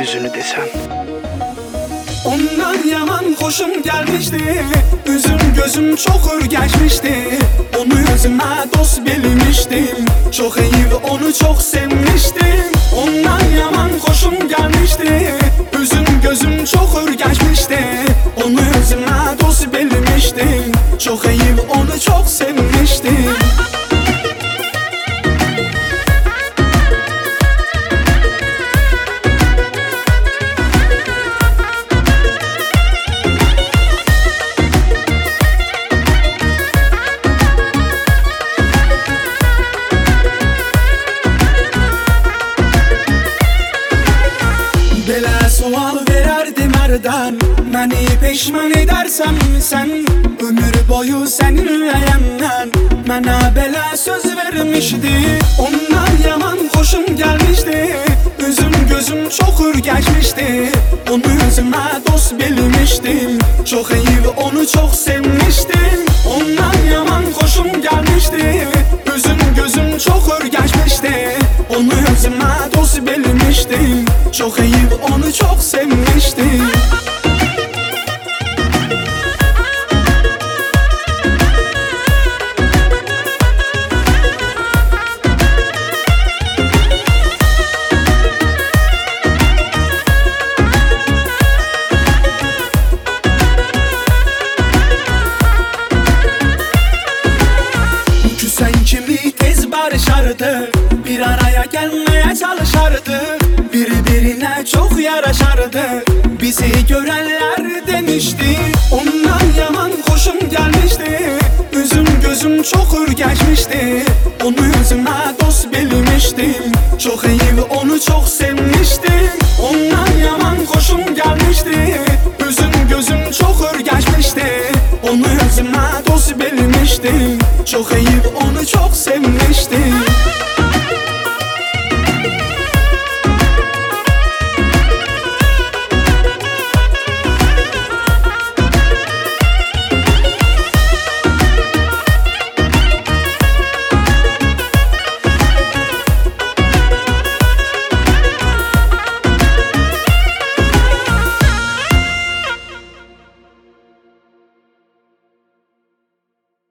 yüzünü desem. Ondan yaman hoşum gelmişti, üzüm gözüm çok ürgeçmişti. Onu özüme dost bilmiştim, çok iyi onu çok sevmiştim. Ondan yaman hoşum gelmişti, üzüm gözüm çok ürgeçmişti. Onu özüme dost bilmiştim, çok iyi onu çok sevmiştim. Belə sual verərdim hərdən, məni peşman edərsən sən? Ömür boyu səninləyəmdən, mənə belə söz vermişdi. Ondan yaman xoşum gəlmişdi, üzüm gözüm çox ürgeçmişdi. Onu özümə dost bilmişdim, çox iyi onu çox sevmişdim. Ondan yaman xoşum gəlmişdi, üzüm gözüm çox ürgeçmişdi. Onu özümə dost bilmişdim, çok iyi onu çok sevmiştim. Küsen kimi tez barışardı, bir araya gelmeye çalışardı. Birbirine çok yaraşardı, bizi görenler demişti. Ondan yaman hoşum gelmişti, üzüm gözüm çok ürgeçmişti. Onu özüme dost bilmiştim, çok iyi onu çok sevmiştim. Ondan yaman hoşum gelmişti, üzüm gözüm çok ürgeçmişti. Onu özüme dost bilmiştim, çok iyi